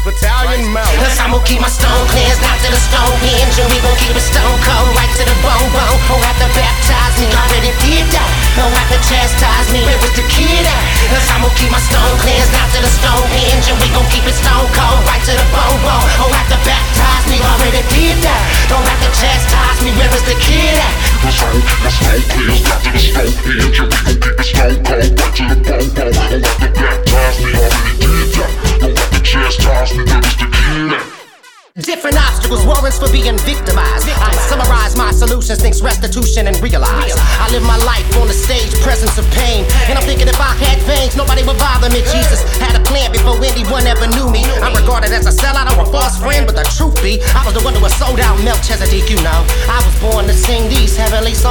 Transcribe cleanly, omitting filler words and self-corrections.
battalion mouth. Cause I'm gon' keep my stone cleansed, not to the stone hinge, and we gon' keep it stone cold, right to the bone bone. Don't have to baptize me, already did that. Don't have to chastise me, where was the kid at? Cause I'm gon' keep my stone cleansed, not to the stone hinge, and we gon' keep it stone cold, right to the bone bone. Don't have to baptize me, already did that. Don't have to chastise me, where was the kid at? Cause I'm gon' keep my stone cleansed, not to the stone hinge, and we gon' keep it stone cold, right to the bone bone. Don't have to baptize me, already did that. Don't have to chastise me, where was the kid at? Different obstacles, warrants for being victimized. I summarize my solutions, thinks restitution and realize I live my life on the stage, presence of pain. And I'm thinking if I had veins, nobody would bother me. Jesus had a plan before anyone ever knew me. I'm regarded as a sellout or a false friend, but the truth be, I was the one who was sold out, Melchizedek, you know. I was born to sing these heavenly songs.